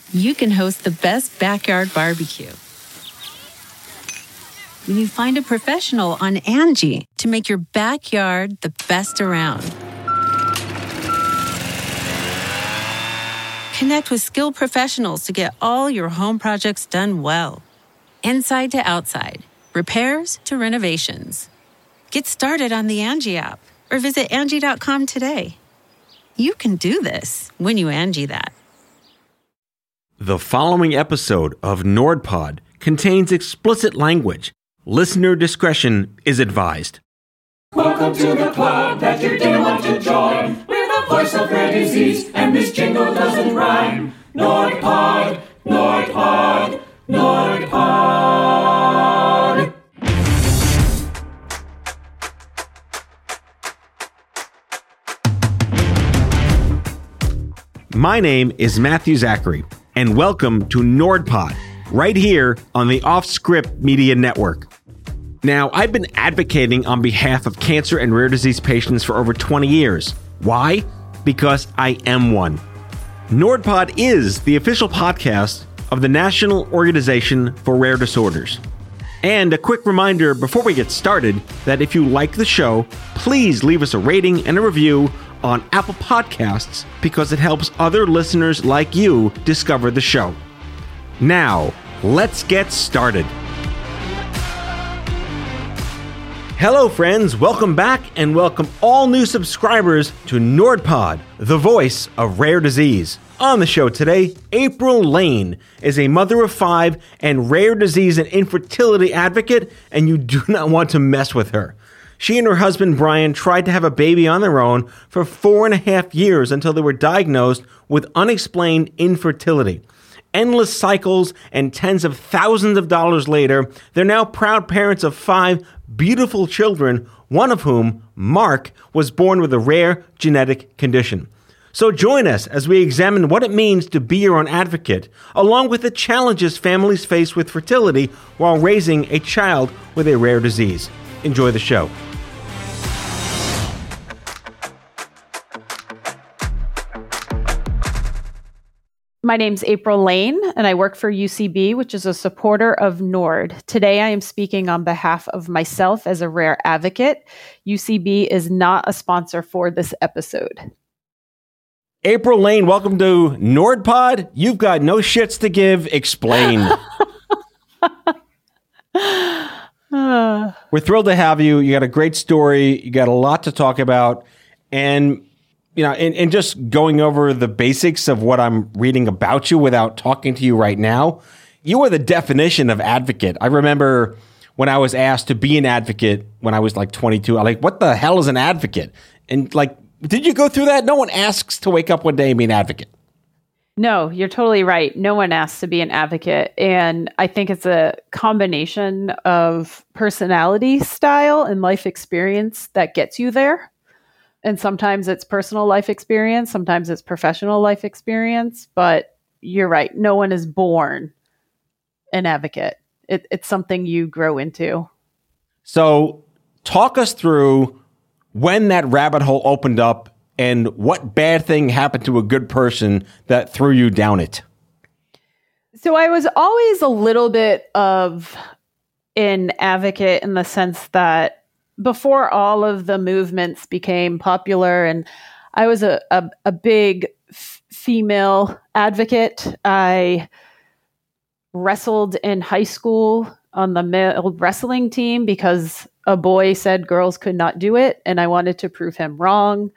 you can host the best backyard barbecue. When you find a professional on Angie to make your backyard the best around. Connect with skilled professionals to get all your home projects done well. Inside to outside, repairs to renovations. Get started on the Angie app or visit Angie.com today. You can do this when you Angie that. The following episode of NordPod contains explicit language. Listener discretion is advised. Welcome to the club that you didn't want to join. We're the voice of rare disease, and this jingle doesn't rhyme. NordPod, NordPod, NordPod. My name is Matthew Zachary, and welcome to NordPod, right here on the Off-Script Media Network. Now, I've been advocating on behalf of cancer and rare disease patients for over 20 years. Why? Because I am one. NordPod is the official podcast of the National Organization for Rare Disorders. And a quick reminder before we get started that if you like the show, please leave us a rating and a review on Apple Podcasts because it helps other listeners like you discover the show. Now, let's get started. Hello, friends. Welcome back and welcome all new subscribers to NordPod, the voice of rare disease. On the show today, April Lane is a mother of 5 and rare disease and infertility advocate, and you do not want to mess with her. She and her husband, Brian, tried to have a baby on their own for 4.5 years until they were diagnosed with unexplained infertility. Endless cycles and tens of thousands of dollars later, they're now proud parents of 5 beautiful children, one of whom, Mark, was born with a rare genetic condition. So join us as we examine what it means to be your own advocate, along with the challenges families face with fertility while raising a child with a rare disease. Enjoy the show. My name's April Lane, and I work for UCB, which is a supporter of NORD. Today, I am speaking on behalf of myself as a rare advocate. UCB is not a sponsor for this episode. April Lane, welcome to NordPod. You've got no shits to give. Explain. We're thrilled to have you. You got a great story. You got a lot to talk about. And you know, and just going over the basics of what I'm reading about you without talking to you right now, you are the definition of advocate. I remember when I was asked to be an advocate when I was like 22, I'm like, what the hell is an advocate? And like, did you go through that? No one asks to wake up one day and be an advocate. No, you're totally right. No one asks to be an advocate. And I think it's a combination of personality style and life experience that gets you there. And sometimes it's personal life experience, sometimes it's professional life experience, but you're right. No one is born an advocate. It's something you grow into. So talk us through when that rabbit hole opened up and what bad thing happened to a good person that threw you down it. So I was always a little bit of an advocate in the sense that before all of the movements became popular, and I was a big female advocate. I wrestled in high school on the male wrestling team because a boy said girls could not do it, and I wanted to prove him wrong.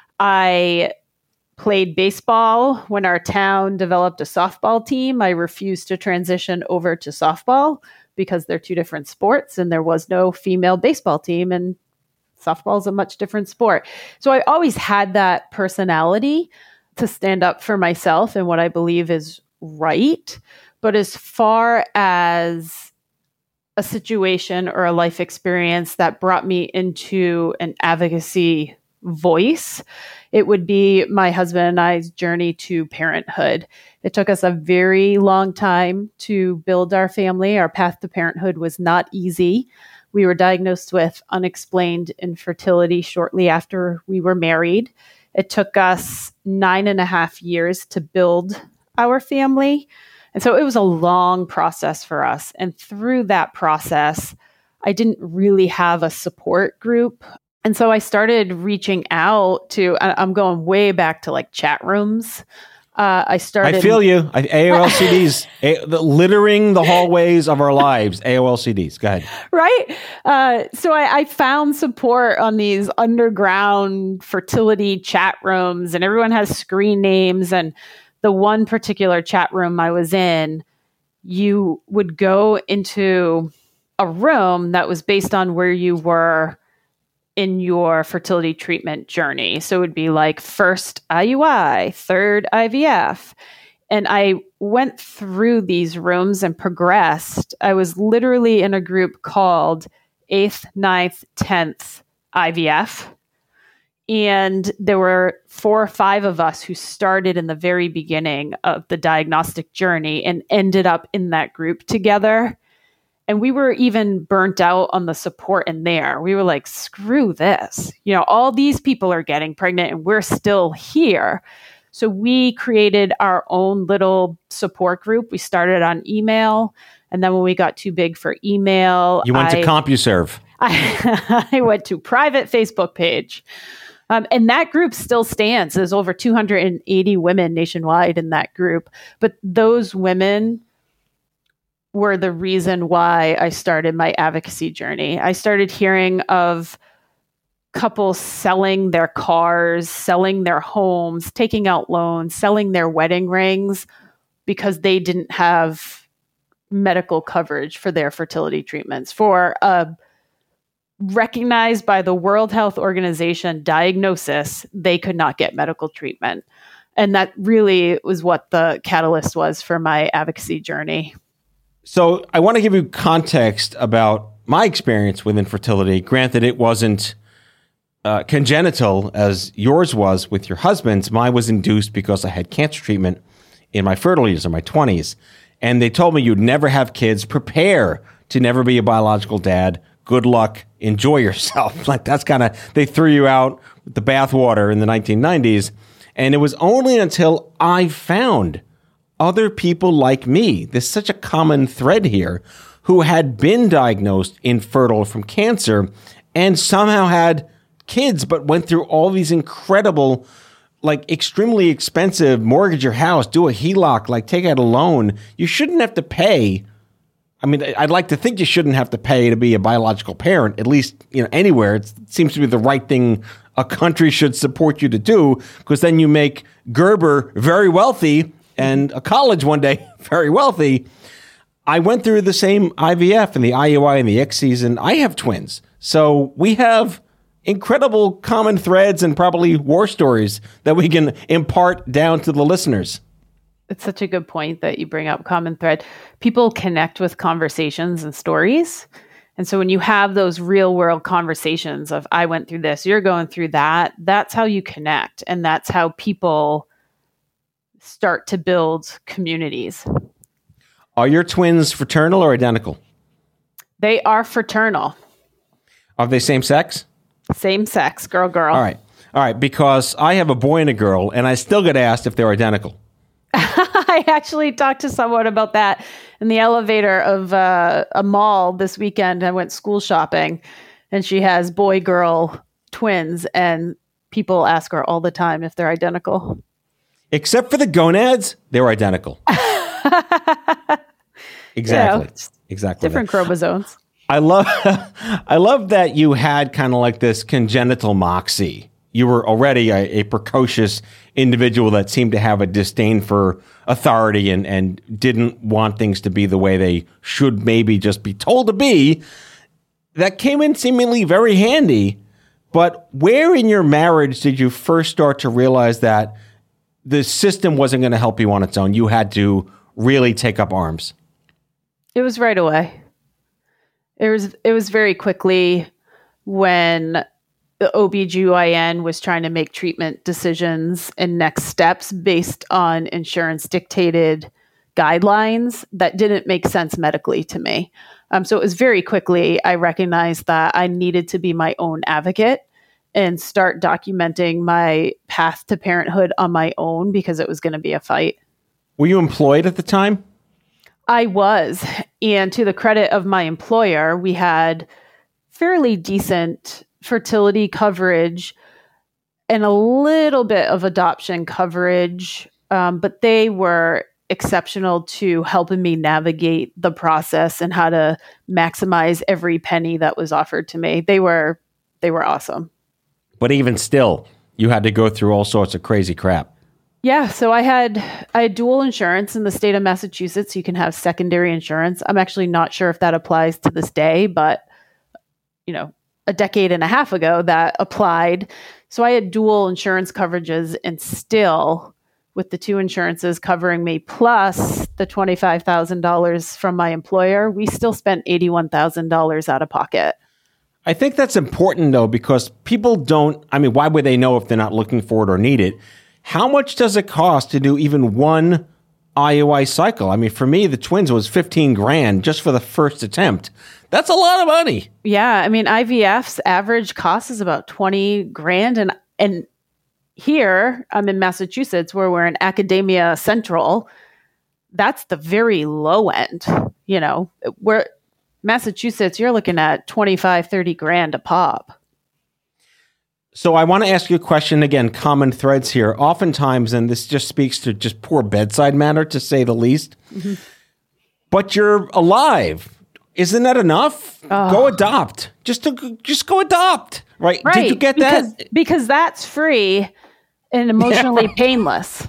I played baseball when our town developed a softball team. I refused to transition over to softball because they're two different sports and there was no female baseball team, and softball is a much different sport. So I always had that personality to stand up for myself and what I believe is right. But as far as a situation or a life experience that brought me into an advocacy voice, it would be my husband and I's journey to parenthood. It took us a very long time to build our family. Our path to parenthood was not easy. We were diagnosed with unexplained infertility shortly after we were married. It took us 9.5 years to build our family. And so it was a long process for us. And through that process, I didn't really have a support group. And so I started reaching out to, I'm going way back to like chat rooms. I feel you. AOLCDs, littering the hallways of our lives. AOLCDs. Go ahead. Right. So I found support on these underground fertility chat rooms, and everyone has screen names. And the one particular chat room I was in, you would go into a room that was based on where you were in your fertility treatment journey. So it would be like first IUI, third IVF. And I went through these rooms and progressed. I was literally in a group called 8th, 9th, 10th IVF. And there were 4 or 5 of us who started in the very beginning of the diagnostic journey and ended up in that group together. And we were even burnt out on the support in there. We were like, screw this. You know, all these people are getting pregnant and we're still here. So we created our own little support group. We started on email. And then when we got too big for email, you went to CompuServe. I went to private Facebook page. And that group still stands. There's over 280 women nationwide in that group. But those women were the reason why I started my advocacy journey. I started hearing of couples selling their cars, selling their homes, taking out loans, selling their wedding rings because they didn't have medical coverage for their fertility treatments. For a recognized by the World Health Organization diagnosis, they could not get medical treatment. And that really was what the catalyst was for my advocacy journey. So I want to give you context about my experience with infertility. Granted, it wasn't congenital as yours was with your husband's. Mine was induced because I had cancer treatment in my fertile years, in my 20s. And they told me you'd never have kids. Prepare to never be a biological dad. Good luck. Enjoy yourself. Like that's kind of, they threw you out with the bathwater in the 1990s. And it was only until I found other people like me, there's such a common thread here, who had been diagnosed infertile from cancer and somehow had kids, but went through all these incredible, like extremely expensive, mortgage your house, do a HELOC, like take out a loan. You shouldn't have to pay. I mean, I'd like to think you shouldn't have to pay to be a biological parent, at least, you know, anywhere. It seems to be the right thing a country should support you to do, because then you make Gerber very wealthy and a college one day very wealthy. I went through the same IVF and the IUI and the ICSIs, and I have twins. So we have incredible common threads and probably war stories that we can impart down to the listeners. It's such a good point that you bring up common thread. People connect with conversations and stories. And so when you have those real world conversations of, I went through this, you're going through that, that's how you connect. And that's how people start to build communities. Are your twins fraternal or identical? They are fraternal. Are they same sex? Same sex, girl. All right. Because I have a boy and a girl, and I still get asked if they're identical. I actually talked to someone about that in the elevator of a mall this weekend. I went school shopping, and she has boy-girl twins, and people ask her all the time if they're identical. Except for the gonads, they're identical. Exactly. Yeah, exactly. Different chromosomes. I love that you had kind of like this congenital moxie. You were already a precocious individual that seemed to have a disdain for authority and didn't want things to be the way they should maybe just be told to be. That came in seemingly very handy. But where in your marriage did you first start to realize that the system wasn't going to help you on its own? You had to really take up arms. It was right away. It was very quickly when the OBGYN was trying to make treatment decisions and next steps based on insurance dictated guidelines that didn't make sense medically to me. So it was very quickly, I recognized that I needed to be my own advocate and start documenting my path to parenthood on my own because it was going to be a fight. Were you employed at the time? I was. And to the credit of my employer, we had fairly decent fertility coverage and a little bit of adoption coverage. But they were exceptional to helping me navigate the process and how to maximize every penny that was offered to me. They were awesome. But even still, you had to go through all sorts of crazy crap. Yeah, so I had dual insurance in the state of Massachusetts. You can have secondary insurance. I'm actually not sure if that applies to this day, but a decade and a half ago that applied. So I had dual insurance coverages, and still with the two insurances covering me plus the $25,000 from my employer, we still spent $81,000 out of pocket. I think that's important, though, because people don't, why would they know if they're not looking for it or need it? How much does it cost to do even one IUI cycle? For me, the twins was $15,000 just for the first attempt. That's a lot of money. Yeah. IVF's average cost is about $20,000. And here I'm in Massachusetts, where we're in Academia Central. That's the very low end. Where Massachusetts, you're looking at $25,000-$30,000 a pop. So I want to ask you a question again, common threads here. Oftentimes, and this just speaks to just poor bedside manner, to say the least, but you're alive. Isn't that enough? Go adopt. Just go adopt. Right. Did you get that? Because that's free and emotionally painless.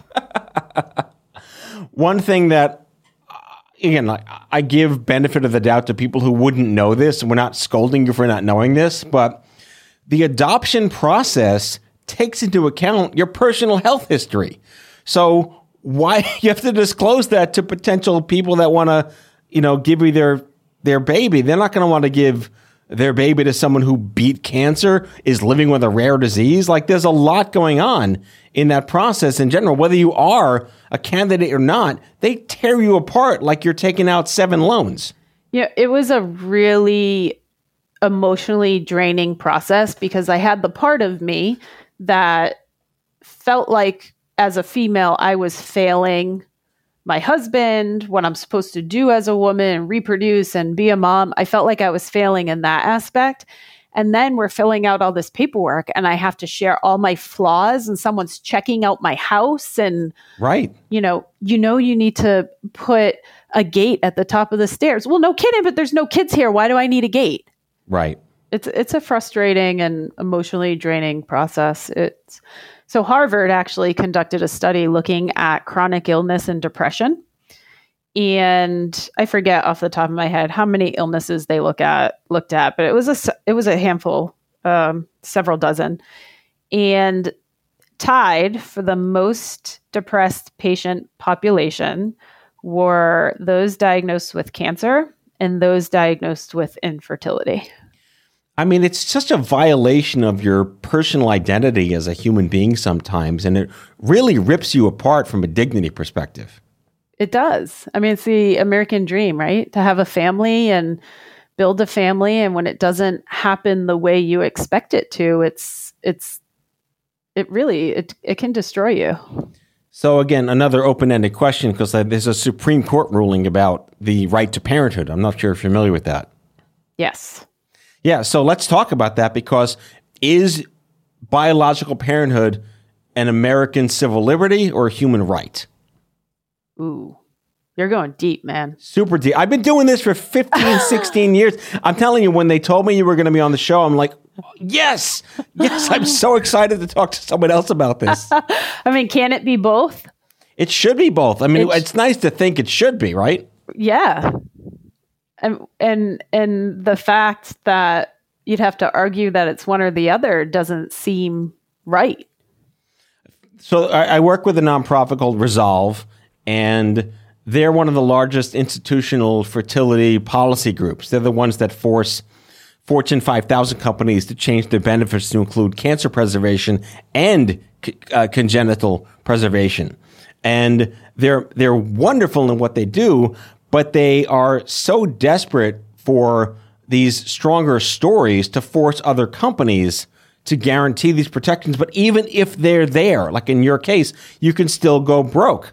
One thing that, again, I give benefit of the doubt to people who wouldn't know this, and we're not scolding you for not knowing this, but the adoption process takes into account your personal health history. So why you have to disclose that to potential people that want to, give you their baby? They're not going to want to give their baby to someone who beat cancer, is living with a rare disease. There's a lot going on in that process in general. Whether you are a candidate or not, they tear you apart like you're taking out 7 loans. Yeah, it was a really emotionally draining process, because I had the part of me that felt like, as a female, I was failing my husband, what I'm supposed to do as a woman, and reproduce and be a mom. I felt like I was failing in that aspect. And then we're filling out all this paperwork, and I have to share all my flaws, and someone's checking out my house. And, right. You need to put a gate at the top of the stairs. Well, no kidding, but there's no kids here. Why do I need a gate? Right. It's a frustrating and emotionally draining process. So Harvard actually conducted a study looking at chronic illness and depression. And I forget off the top of my head how many illnesses they looked at, but it was a handful, several dozen. And tied for the most depressed patient population were those diagnosed with cancer and those diagnosed with infertility. It's such a violation of your personal identity as a human being sometimes, and it really rips you apart from a dignity perspective. It does. It's the American dream, right? To have a family and build a family, and when it doesn't happen the way you expect it to, it can destroy you. So again, another open-ended question, because there's a Supreme Court ruling about the right to parenthood. I'm not sure if you're familiar with that. Yes. Yeah, so let's talk about that, because is biological parenthood an American civil liberty or a human right? Ooh, you're going deep, man. Super deep. I've been doing this for 15, 16 years. I'm telling you, when they told me you were going to be on the show, I'm like, yes, I'm so excited to talk to someone else about this. Can it be both? It should be both. It's nice to think it should be, right? Yeah. And the fact that you'd have to argue that it's one or the other doesn't seem right. So I work with a nonprofit called Resolve, and they're one of the largest institutional fertility policy groups. They're the ones that force Fortune 5,000 companies to change their benefits to include cancer preservation and congenital preservation. And they're wonderful in what they do, but they are so desperate for these stronger stories to force other companies to guarantee these protections. But even if they're there, like in your case, you can still go broke.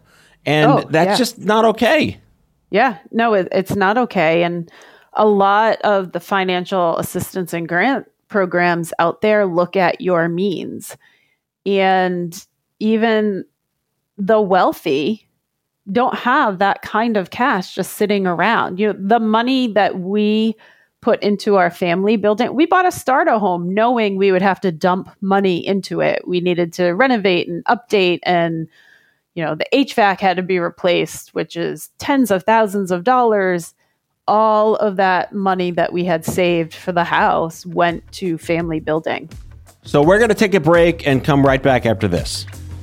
And that's just not okay. Yeah, no, it's not okay. And a lot of the financial assistance and grant programs out there look at your means. And even the wealthy don't have that kind of cash just sitting around. The money that we put into our family building, we bought a starter home knowing we would have to dump money into it. We needed to renovate and update, and the HVAC had to be replaced, which is tens of thousands of dollars. All of that money that we had saved for the house went to family building. So we're going to take a break and come right back after this.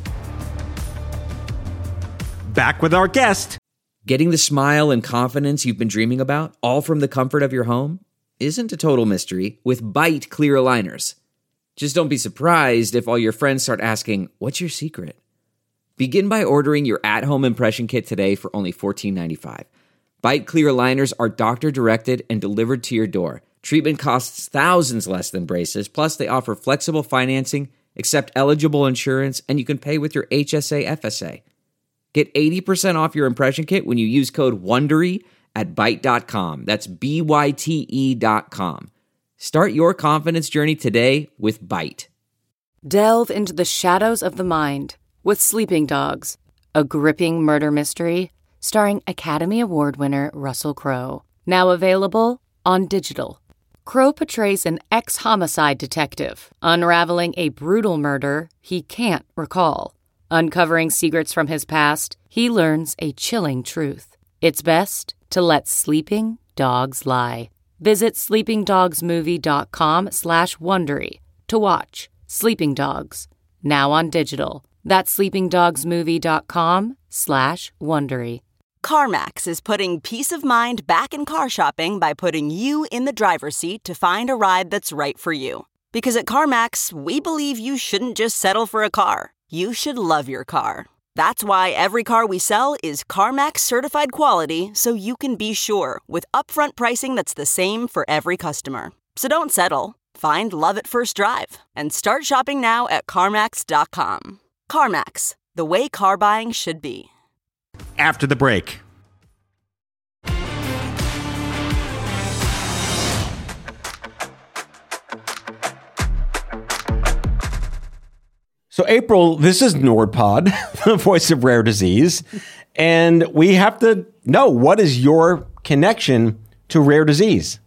Back with our guest. Getting the smile and confidence you've been dreaming about, all from the comfort of your home, isn't a total mystery with Byte clear aligners. Just don't be surprised if all your friends start asking, "What's your secret?" Begin by ordering your at-home impression kit today for only $14.95. Byte clear aligners are doctor-directed and delivered to your door. Treatment costs thousands less than braces, plus they offer flexible financing, accept eligible insurance, and you can pay with your HSA FSA. Get 80% off your impression kit when you use code WONDERY at Byte.com. That's BYTE.com. Start your confidence journey today with Byte. Delve into the shadows of the mind with Sleeping Dogs, a gripping murder mystery starring Academy Award winner Russell Crowe. Now available on digital. Crowe portrays an ex-homicide detective unraveling a brutal murder he can't recall. Uncovering secrets from his past, he learns a chilling truth. It's best to let sleeping dogs lie. Visit sleepingdogsmovie.com/Wondery to watch Sleeping Dogs, now on digital. That's sleepingdogsmovie.com/Wondery. CarMax is putting peace of mind back in car shopping by putting you in the driver's seat to find a ride that's right for you. Because at CarMax, we believe you shouldn't just settle for a car. You should love your car. That's why every car we sell is CarMax certified quality, so you can be sure with upfront pricing that's the same for every customer. So don't settle. Find love at first drive and start shopping now at CarMax.com. CarMax, the way car buying should be. After the break. So, April, this is NordPod, the voice of rare disease, and we have to know, what is your connection to rare disease?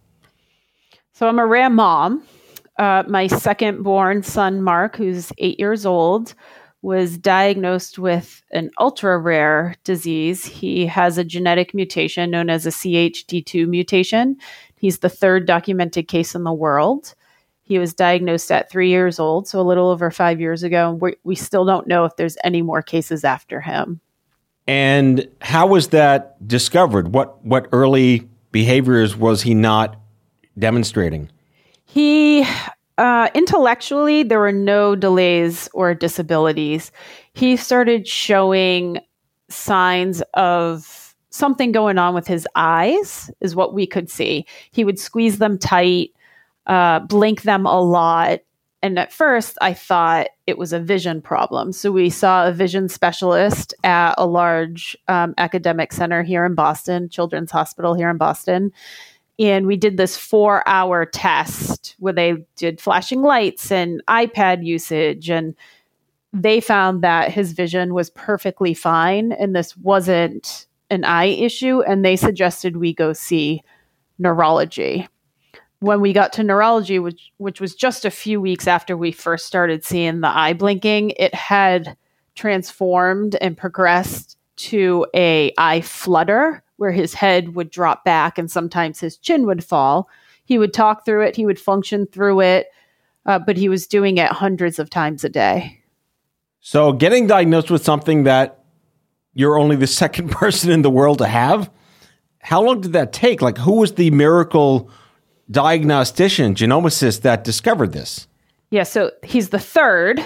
So I'm a rare mom. My second born son, Mark, who's 8 years old, was diagnosed with an ultra rare disease. He has a genetic mutation known as a CHD2 mutation. He's the third documented case in the world. He was diagnosed at 3 years old, so a little over 5 years ago. We still don't know if there's any more cases after him. And how was that discovered? What early behaviors was he not demonstrating? He, intellectually, there were no delays or disabilities. He started showing signs of something going on with his eyes, is what we could see. He would squeeze them tight, blink them a lot. And at first I thought it was a vision problem. So we saw a vision specialist at a large academic center here in Boston, Children's Hospital here in Boston. And we did this 4-hour test where they did flashing lights and iPad usage. And they found that his vision was perfectly fine. And this wasn't an eye issue. And they suggested we go see neurology. When we got to neurology, which was just a few weeks after we first started seeing the eye blinking, it had transformed and progressed to a eye flutter where his head would drop back and sometimes his chin would fall. He would talk through it. He would function through it, but he was doing it hundreds of times a day. So getting diagnosed with something that you're only the second person in the world to have, how long did that take? Like, who was the miracle diagnostician, genomicist that discovered this? Yeah, so he's the third.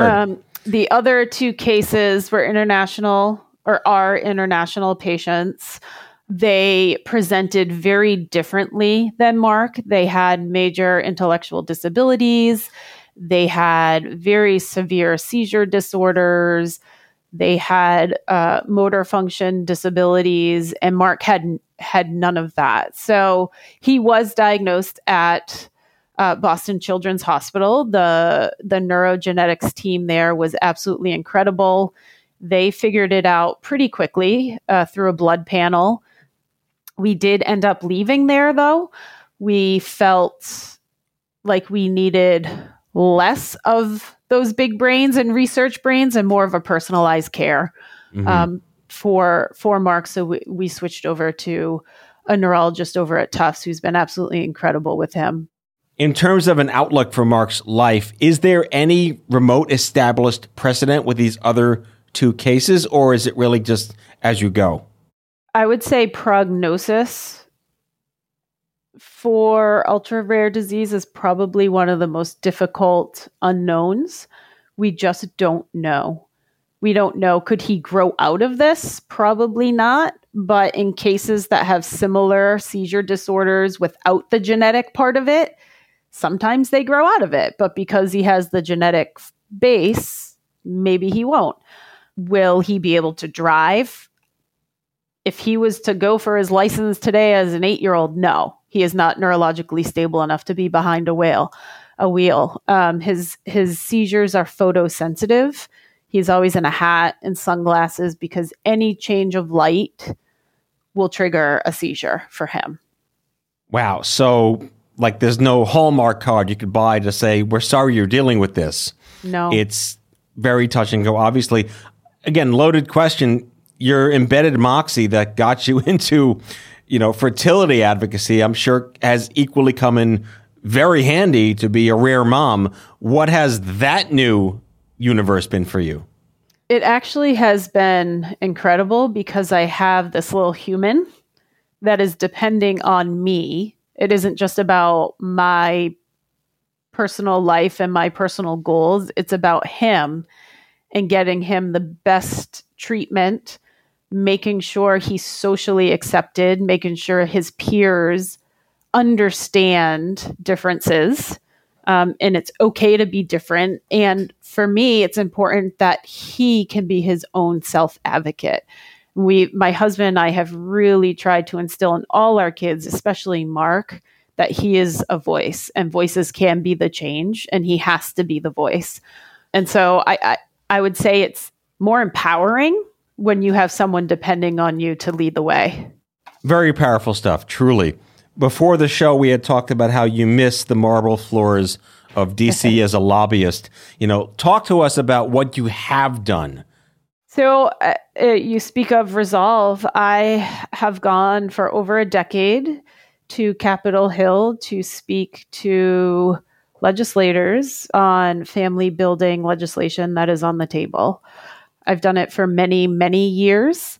The other two cases were are international patients. They presented very differently than Mark. They had major intellectual disabilities. They had very severe seizure disorders. They had motor function disabilities, and Mark had none of that. So he was diagnosed at Boston Children's Hospital. The neurogenetics team there was absolutely incredible. They figured it out pretty quickly through a blood panel. We did end up leaving there, though. We felt like we needed less of those big brains and research brains and more of a personalized care for Mark. So we switched over to a neurologist over at Tufts who's been absolutely incredible with him. In terms of an outlook for Mark's life, is there any remote established precedent with these other two cases, or is it really just as you go? I would say prognosis for ultra rare disease is probably one of the most difficult unknowns. We just don't know. We don't know. Could he grow out of this? Probably not. But in cases that have similar seizure disorders without the genetic part of it, sometimes they grow out of it. But because he has the genetic base, maybe he won't. Will he be able to drive? If he was to go for his license today as an 8-year-old, no. He is not neurologically stable enough to be behind a wheel. His seizures are photosensitive. He's always in a hat and sunglasses because any change of light will trigger a seizure for him. Wow. So like there's no Hallmark card you could buy to say, we're sorry you're dealing with this. No. It's very touch and go. Obviously, again, loaded question. Your embedded moxie that got you into, fertility advocacy, I'm sure has equally come in very handy to be a rare mom. What has that new universe been for you? It actually has been incredible because I have this little human that is depending on me. It isn't just about my personal life and my personal goals. It's about him and getting him the best treatment, making sure he's socially accepted, making sure his peers understand differences, and it's okay to be different. And for me, it's important that he can be his own self-advocate. My husband and I have really tried to instill in all our kids, especially Mark, that he is a voice and voices can be the change and he has to be the voice. And so I would say it's more empowering when you have someone depending on you to lead the way. Very powerful stuff, truly. Before the show, we had talked about how you miss the marble floors of DC as a lobbyist. Talk to us about what you have done. So you speak of Resolve. I have gone for over a decade to Capitol Hill to speak to legislators on family building legislation that is on the table. I've done it for many, many years,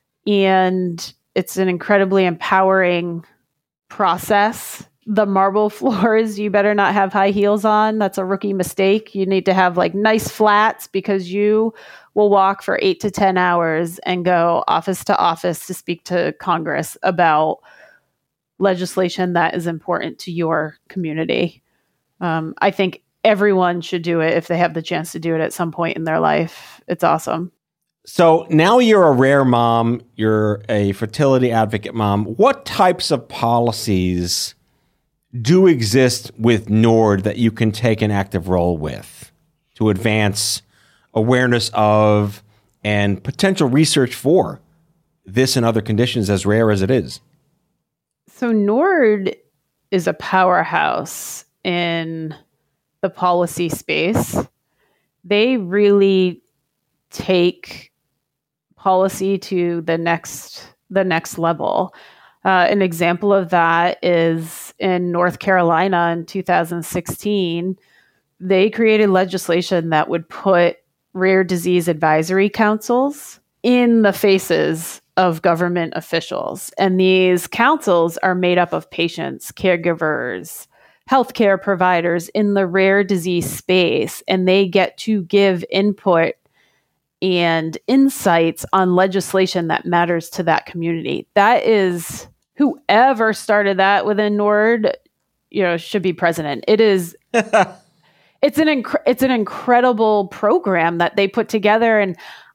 and it's an incredibly empowering process. The marble floors, you better not have high heels on. That's a rookie mistake. You need to have nice flats because you will walk for 8 to 10 hours and go office to office to speak to Congress about legislation that is important to your community. I think everyone should do it if they have the chance to do it at some point in their life. It's awesome. So now you're a rare mom, you're a fertility advocate mom. What types of policies do exist with NORD that you can take an active role with to advance awareness of and potential research for this and other conditions as rare as it is? So NORD is a powerhouse in the policy space. They really take policy to the next level. An example of that is in North Carolina in 2016, they created legislation that would put rare disease advisory councils in the faces of government officials. And these councils are made up of patients, caregivers, healthcare providers in the rare disease space, and they get to give input and insights on legislation that matters to that community. That is, whoever started that within NORD, should be president. It is, it's an incredible program that they put together. And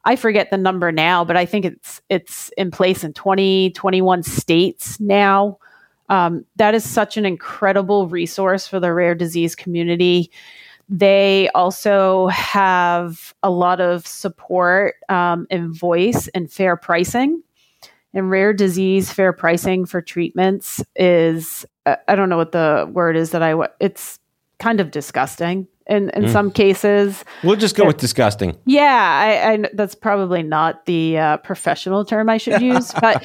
I forget the number now, but I think it's in place in 21 states now. That is such an incredible resource for the rare disease community. They also have a lot of support and voice and fair pricing. And rare disease fair pricing for treatments is, I don't know what the word is it's kind of disgusting in some cases. We'll just go with disgusting. Yeah, I that's probably not the professional term I should use. But,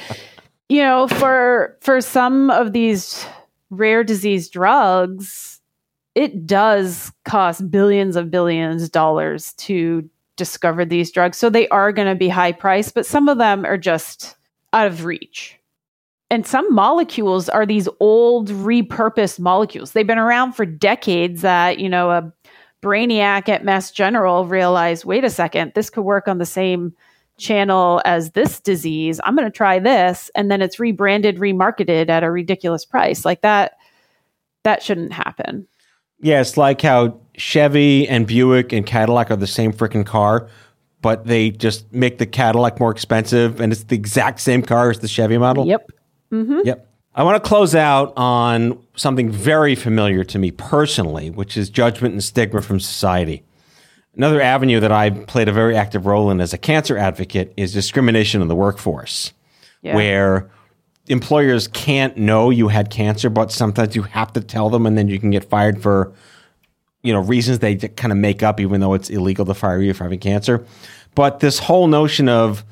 for some of these rare disease drugs, it does cost billions of dollars to discover these drugs. So they are going to be high priced, but some of them are just out of reach. And some molecules are these old repurposed molecules. They've been around for decades that, a brainiac at Mass General realized, wait a second, this could work on the same channel as this disease. I'm going to try this. And then it's rebranded, remarketed at a ridiculous price. Like that shouldn't happen. Yeah, it's like how Chevy and Buick and Cadillac are the same freaking car, but they just make the Cadillac more expensive, and it's the exact same car as the Chevy model. Yep. Mm-hmm. Yep. I want to close out on something very familiar to me personally, which is judgment and stigma from society. Another avenue that I've played a very active role in as a cancer advocate is discrimination in the workforce, where employers can't know you had cancer, but sometimes you have to tell them, and then you can get fired for, reasons they kind of make up, even though it's illegal to fire you for having cancer. But this whole notion of,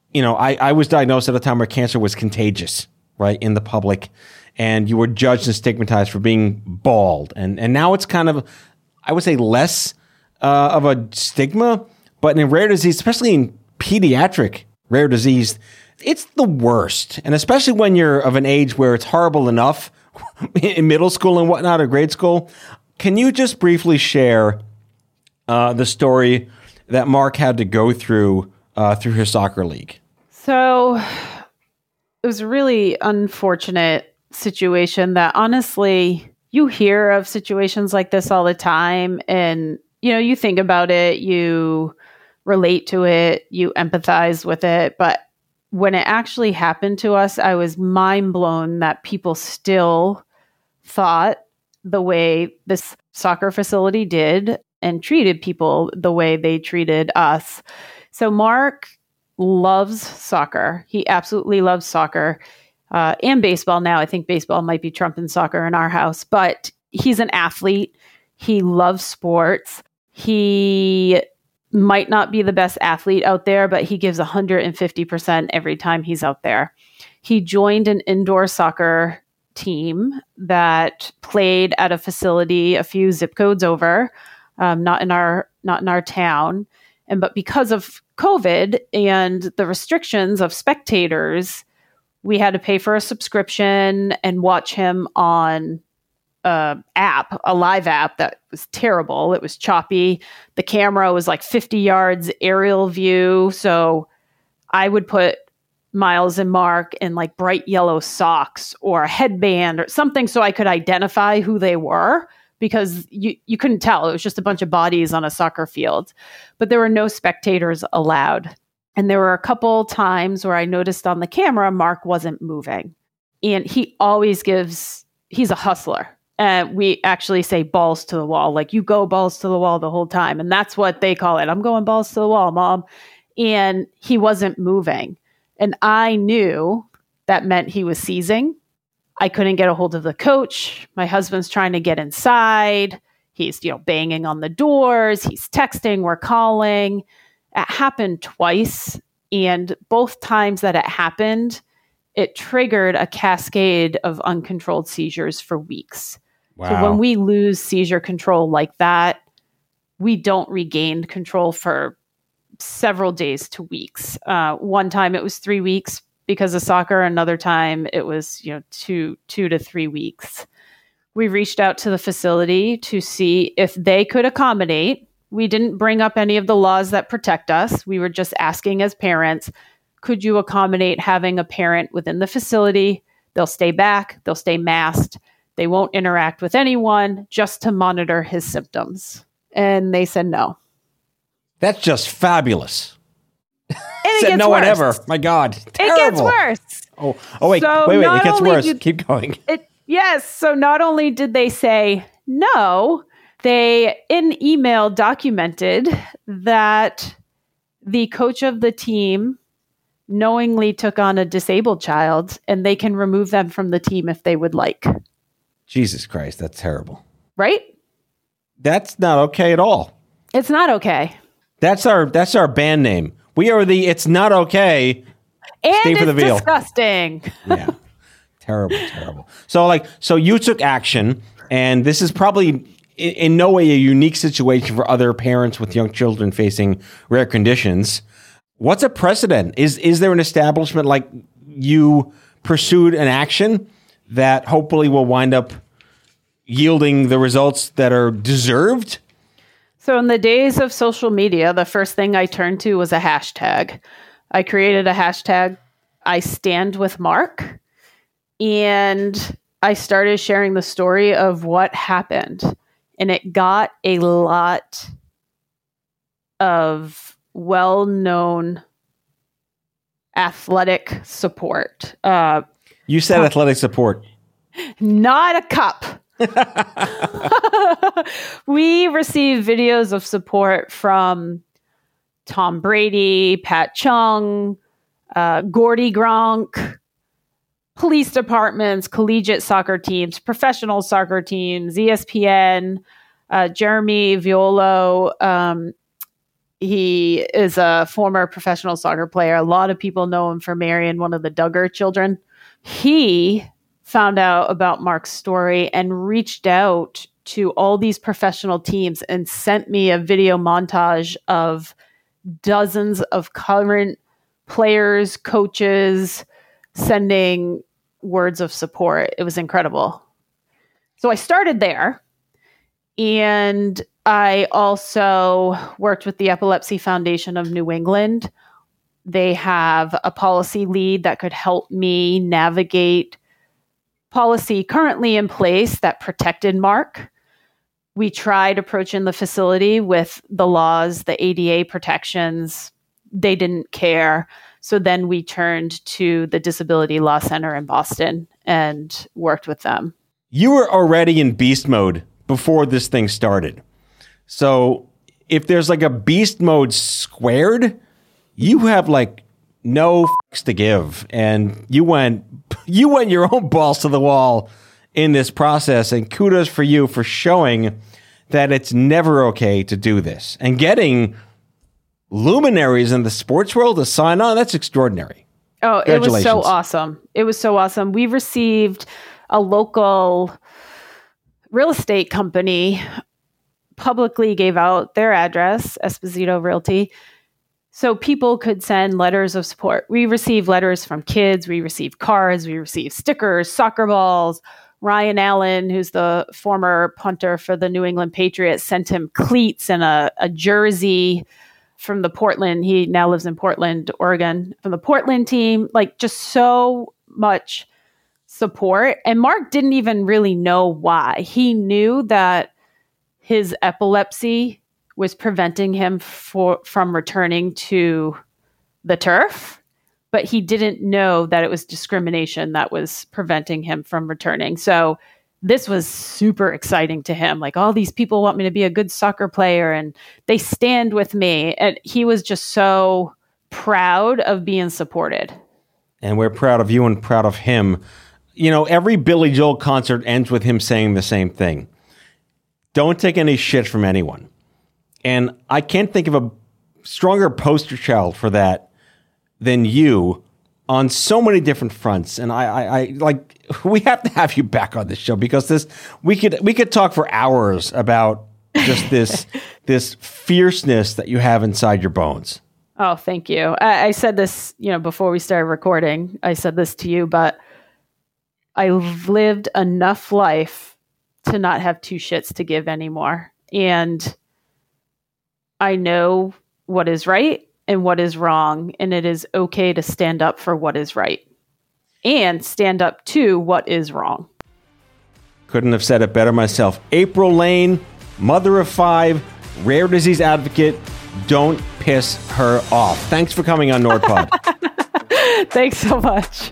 I was diagnosed at a time where cancer was contagious, right, in the public, and you were judged and stigmatized for being bald. And now it's kind of, I would say, less of a stigma, but in rare disease, especially in pediatric rare disease, it's the worst. And especially when you're of an age where it's horrible enough in middle school and whatnot, or grade school. Can you just briefly share the story that Mark had to go through his soccer league? So it was a really unfortunate situation that, honestly, you hear of situations like this all the time. And, you think about it, you relate to it, you empathize with it. But when it actually happened to us, I was mind blown that people still thought the way this soccer facility did and treated people the way they treated us. So Mark loves soccer. He absolutely loves soccer and baseball now. I think baseball might be trumping soccer in our house, but he's an athlete. He loves sports. He might not be the best athlete out there, but he gives 150% every time he's out there. He joined an indoor soccer team that played at a facility a few zip codes over, not in our town. But because of COVID and the restrictions of spectators, we had to pay for a subscription and watch him on a live app that was terrible. It was choppy. The camera was like 50 yards aerial view. So I would put Miles and Mark in like bright yellow socks or a headband or something so I could identify who they were, because you couldn't tell. It was just a bunch of bodies on a soccer field. But there were no spectators allowed. And there were a couple times where I noticed on the camera Mark wasn't moving. And he always he's a hustler. We actually say balls to the wall, like you go balls to the wall the whole time. And that's what they call it. I'm going balls to the wall, Mom. And he wasn't moving. And I knew that meant he was seizing. I couldn't get a hold of the coach. My husband's trying to get inside. He's, banging on the doors. He's texting. We're calling. It happened twice. And both times that it happened, it triggered a cascade of uncontrolled seizures for weeks. Wow. So when we lose seizure control like that, we don't regain control for several days to weeks. One time it was 3 weeks because of soccer. Another time it was, 2 to 3 weeks. We reached out to the facility to see if they could accommodate. We didn't bring up any of the laws that protect us. We were just asking as parents, could you accommodate having a parent within the facility? They'll stay back. They'll stay masked. They won't interact with anyone, just to monitor his symptoms. And they said no. That's just fabulous. said no one ever. My God. Terrible. It gets worse. Wait. So wait. It gets worse. did- Keep going. Yes. So not only did they say no, they in email documented that the coach of the team knowingly took on a disabled child and they can remove them from the team if they would like. Jesus Christ. That's terrible. Right? That's not okay at all. It's not okay. That's our band name. We are the It's Not Okay. And Stay for the it's veal. disgusting. Yeah. Terrible. So you took action, and this is probably in no way a unique situation for other parents with young children facing rare conditions. What's a precedent? Is there an establishment like you pursued an action that hopefully will wind up yielding the results that are deserved? So in the days of social media, the first thing I turned to was a hashtag. I created a hashtag, I stand with Mark, and I started sharing the story of what happened. And it got a lot of well-known athletic support. You said athletic support. Not a cup. We received videos of support from Tom Brady, Pat Chung, Gordy Gronk, police departments, collegiate soccer teams, professional soccer teams, ESPN, Jeremy Violo. He is a former professional soccer player. A lot of people know him for marrying one of the Duggar children. He found out about Mark's story and reached out to all these professional teams and sent me a video montage of dozens of current players, coaches, sending words of support. It was incredible. So I started there, and I also worked with the Epilepsy Foundation of New England. They have a policy lead that could help me navigate policy currently in place that protected Mark. We tried approaching the facility with the laws, the ADA protections. They didn't care. So then we turned to the Disability Law Center in Boston and worked with them. You were already in beast mode before this thing started. So if there's like a beast mode squared, you have like no fucks to give. And you went your own balls to the wall in this process. And kudos for you for showing that it's never okay to do this. And getting luminaries in the sports world to sign on, that's extraordinary. Oh, it was so awesome. It was so awesome. We received a local real estate company publicly gave out their address, Esposito Realty, so people could send letters of support. We received letters from kids. We received cards. We received stickers, soccer balls. Ryan Allen, who's the former punter for the New England Patriots, sent him cleats and a jersey from the Portland. He now lives in Portland, Oregon, from the Portland team. Like, just so much support. And Mark didn't even really know why. He knew that his epilepsy was preventing him from returning to the turf, but he didn't know that it was discrimination that was preventing him from returning. So this was super exciting to him. Like, all these people want me to be a good soccer player and they stand with me. And he was just so proud of being supported. And we're proud of you and proud of him. You know, every Billy Joel concert ends with him saying the same thing. Don't take any shit from anyone. And I can't think of a stronger poster child for that than you on so many different fronts. And I like, we have to have you back on this show because we could talk for hours about just this fierceness that you have inside your bones. Oh, thank you. I said this, before we started recording, I said this to you, but I lived enough life to not have two shits to give anymore. And I know what is right and what is wrong, and it is okay to stand up for what is right and stand up to what is wrong. Couldn't have said it better myself. April Lane, mother of 5, rare disease advocate, Don't piss her off. Thanks for coming on NordPod. Thanks so much.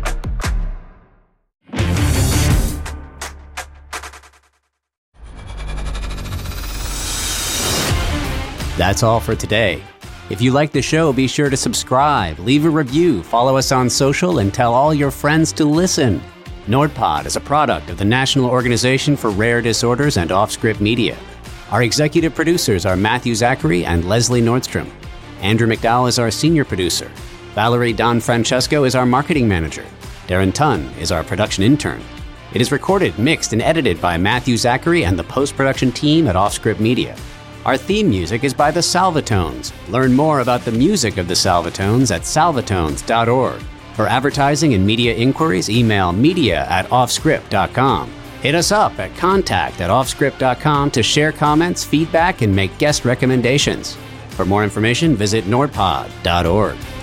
That's all for today. If you like the show, be sure to subscribe, leave a review, follow us on social, and tell all your friends to listen. NordPod is a product of the National Organization for Rare Disorders and Offscript Media. Our executive producers are Matthew Zachary and Leslie Nordstrom. Andrew McDowell is our senior producer. Valerie Don Francesco is our marketing manager. Darren Tunn is our production intern. It is recorded, mixed, and edited by Matthew Zachary and the post-production team at Offscript Media. Our theme music is by the Salvatones. Learn more about the music of the Salvatones at salvatones.org. For advertising and media inquiries, email media@offscript.com. Hit us up at contact@offscript.com to share comments, feedback, and make guest recommendations. For more information, visit nordpod.org.